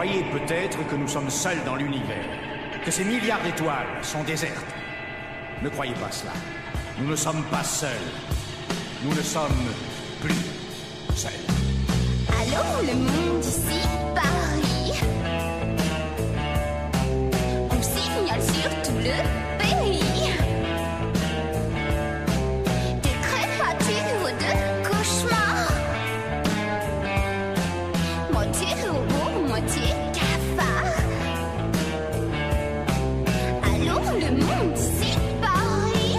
croyez peut-être que nous sommes seuls dans l'univers, que ces milliards d'étoiles sont désertes. Ne croyez pas cela. Nous ne sommes pas seuls. Nous ne sommes plus seuls. Allô, le monde ici, Paris. On signale sur tout le pays. Des créatures de cauchemar. Moitié robot, moitié cafard. Allô, le monde ici, Paris.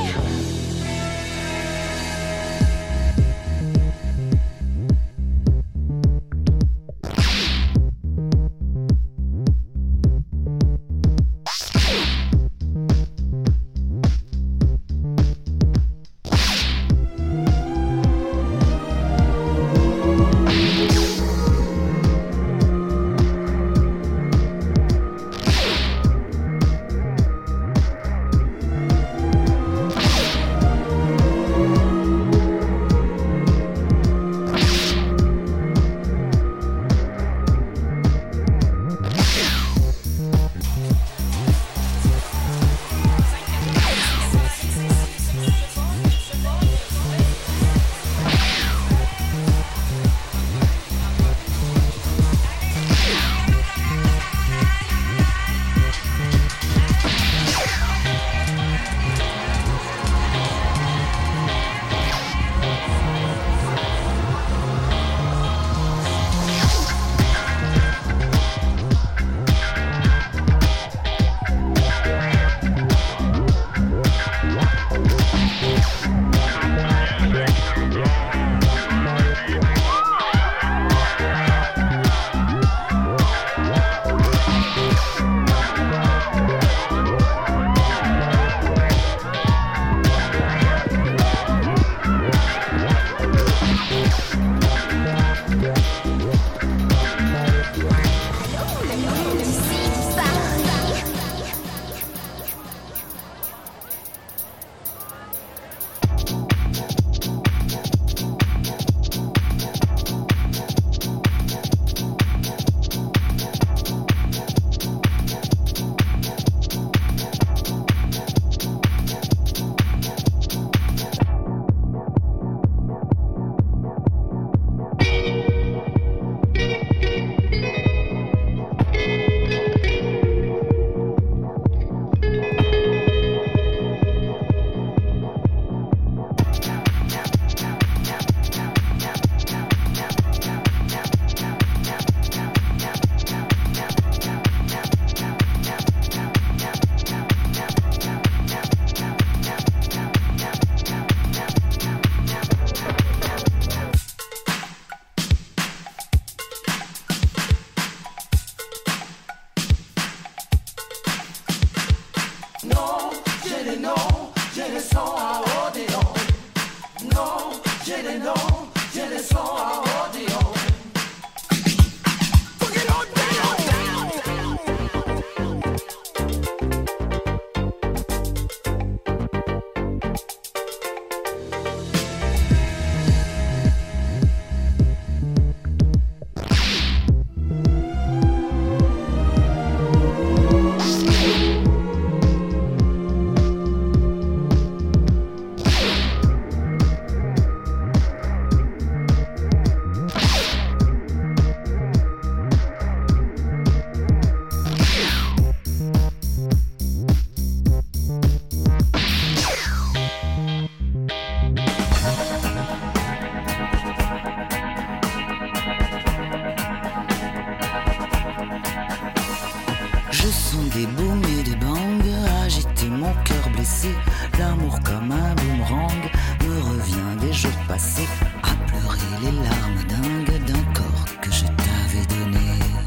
des booms et des bangs, agiter mon cœur blessé. L'amour comme un boomerang me revient des jours passés, à pleurer les larmes dingues d'un corps que je t'avais donné.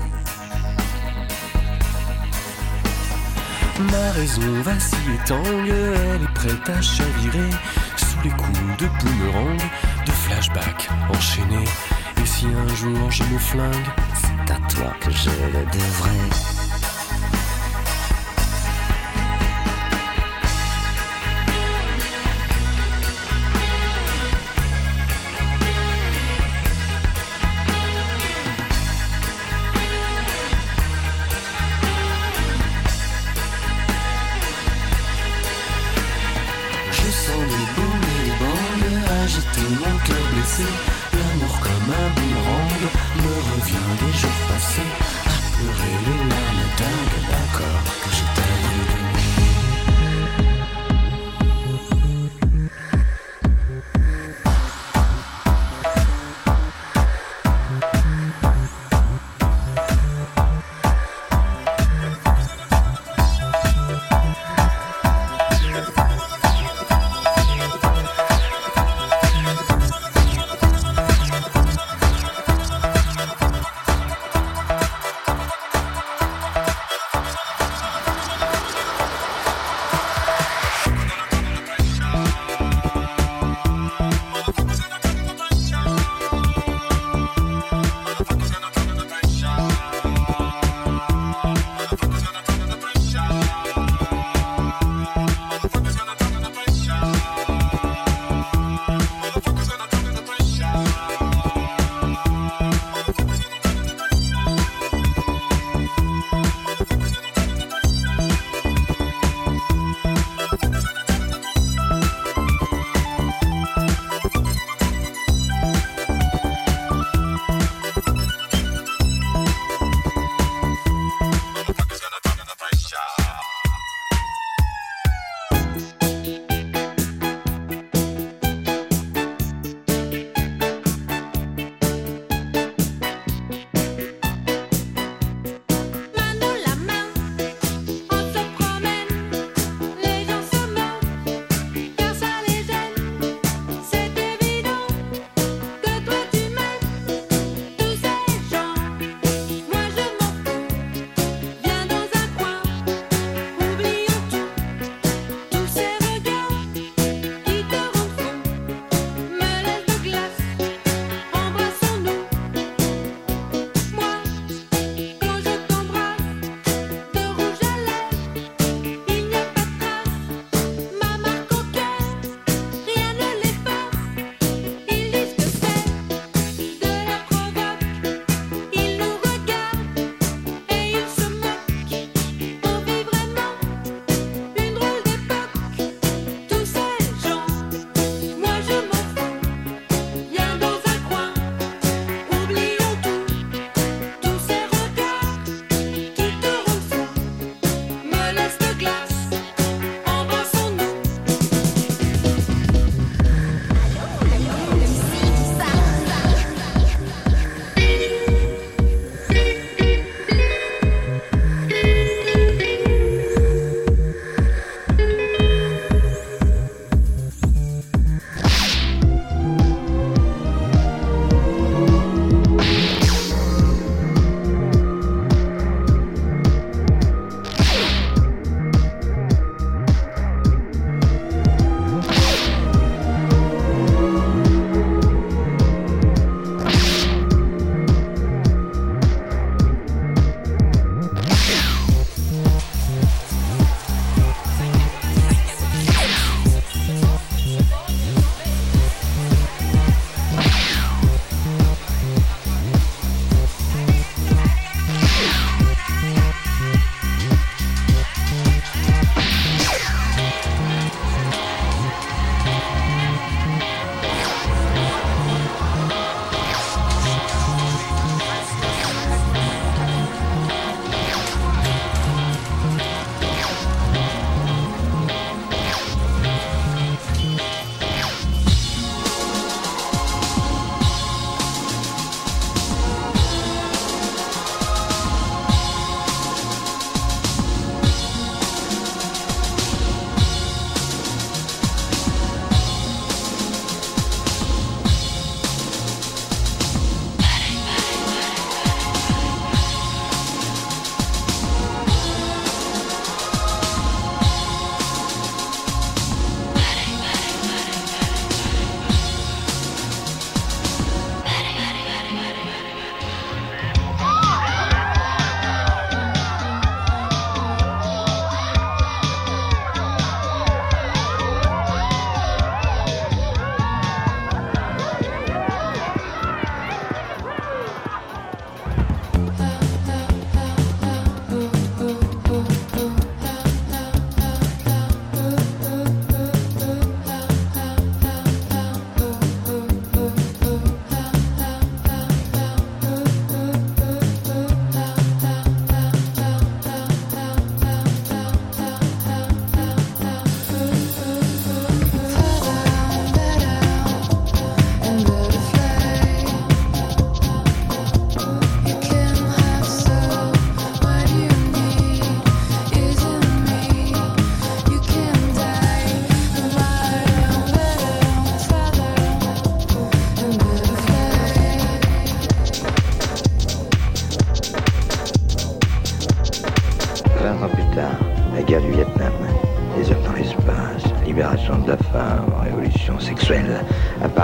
Ma raison vacille et tangue, elle est prête à chavirer sous les coups de boomerang, de flashback enchaînés. Et si un jour je me flingue, c'est à toi que je le devrais. passés. L'amour comme un boomerang me revient des jours passés. À pleurer les larmes dingues d'un corps que j'ai taillé de nuit.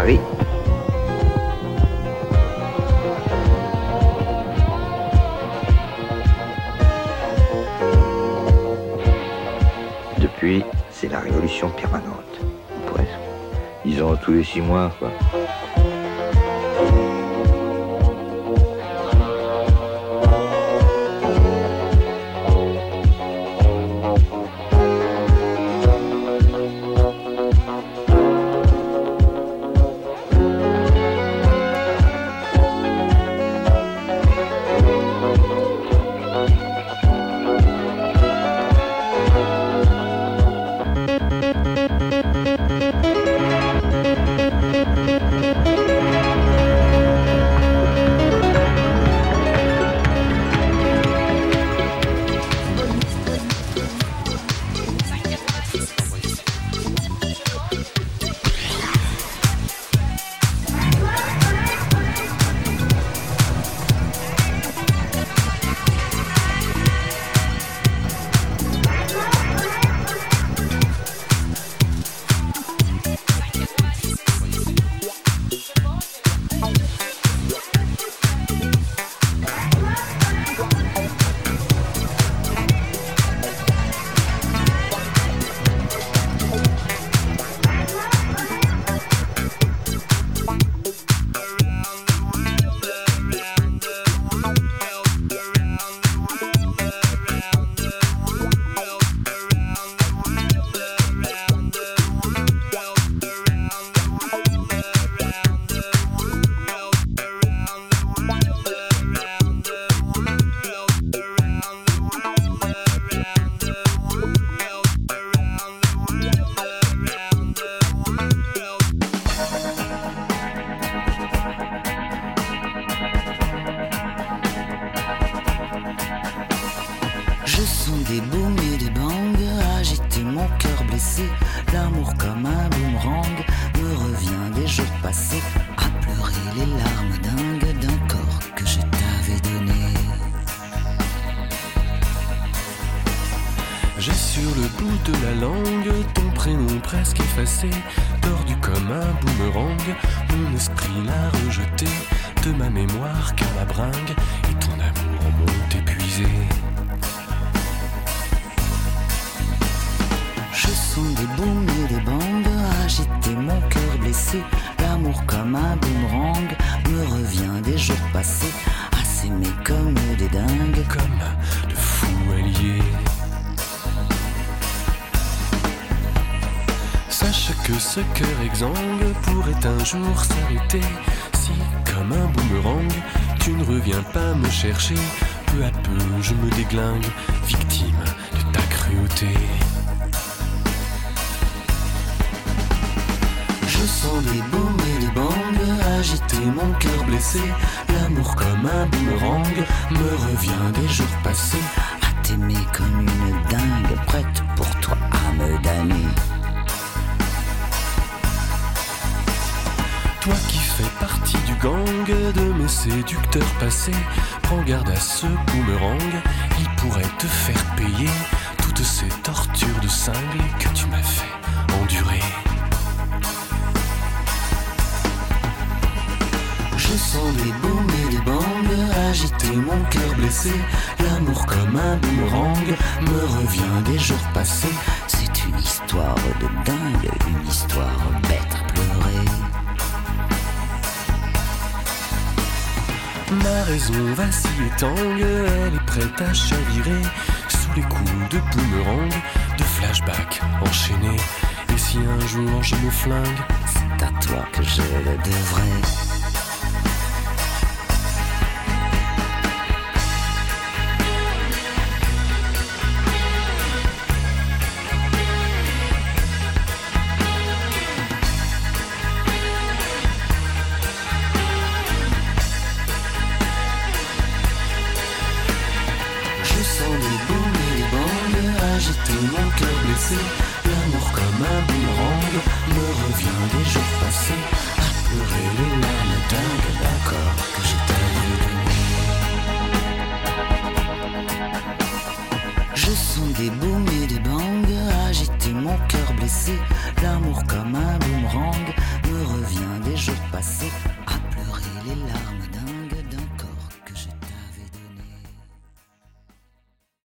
Paris. Depuis, c'est la révolution permanente. Presque. Disons tous les 6 mois, quoi. L'amour comme un boomerang me revient des jours passés à pleurer les larmes dingues d'un corps que je t'avais donné. J'ai sur le bout de la langue ton prénom presque effacé, tordu comme un boomerang. Mon esprit l'a rejeté de ma mémoire car la bringue et ton amour m'ont épuisé. Je sens des booms et des bangs agiter mon cœur blessé. L'amour comme un boomerang me revient des jours passés à s'aimer comme des dingues, comme de fous alliés. Sache que ce cœur exsangue pourrait un jour s'arrêter si, comme un boomerang, tu ne reviens pas me chercher. Peu à peu je me déglingue, victime de ta cruauté. Je sens des booms et des bangs agiter mon cœur blessé. L'amour comme un boomerang me revient des jours passés à t'aimer comme une dingue, prête pour toi à me damner. Toi qui fais partie du gang de mes séducteurs passés, prends garde à ce boomerang, il pourrait te faire payer toutes ces tortures de cingle que tu m'as fait endurer. Je sens des booms et des bangs agiter mon cœur blessé. L'amour comme un boomerang me revient des jours passés. C'est une histoire de dingue, une histoire bête à pleurer. Ma raison vacille et tangue, elle est prête à chavirer sous les coups de boomerang, de flashback enchaînés. Et si un jour je me flingue, c'est à toi que je le devrais. Mon cœur blessé